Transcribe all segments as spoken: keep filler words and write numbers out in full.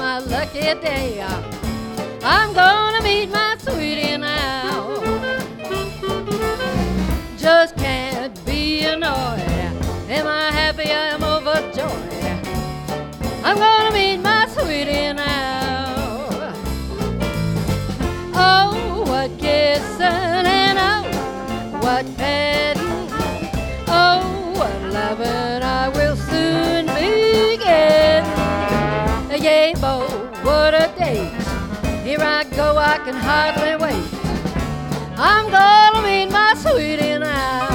my lucky day. I'm gonna meet my sweetie now. Just can't be annoyed. Am I happy? I am overjoyed. I'm gonna meet my sweetie now. Oh, what kissing and oh, what petting. Oh, what loving I will soon be getting. Yay, bo, what a day. Here I go, I can hardly wait. I'm gonna meet my sweetie now.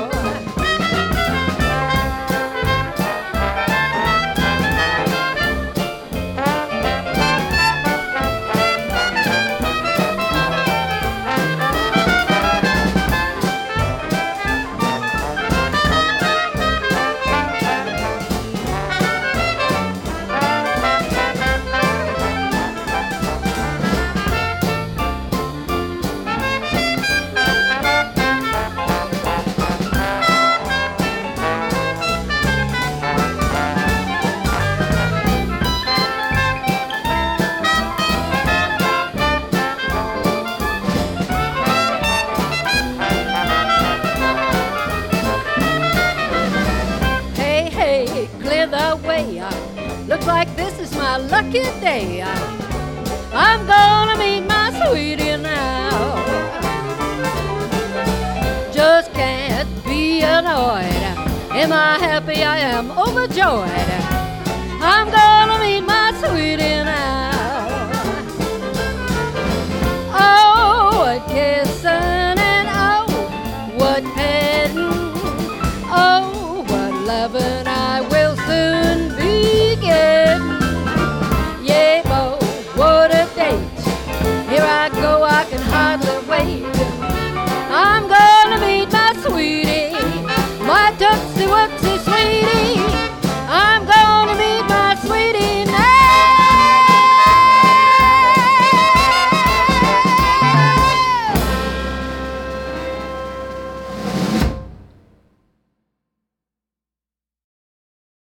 Clear the way. Looks like this is my lucky day. I'm gonna meet my sweetie now. Just can't be annoyed. Am I happy? I am overjoyed. I'm gonna meet my sweetie now. Oh, what kissing and oh, what petting. Oh, what loving I will soon be getting. Yeah, bo, what a date. Here I go, I can hardly wait.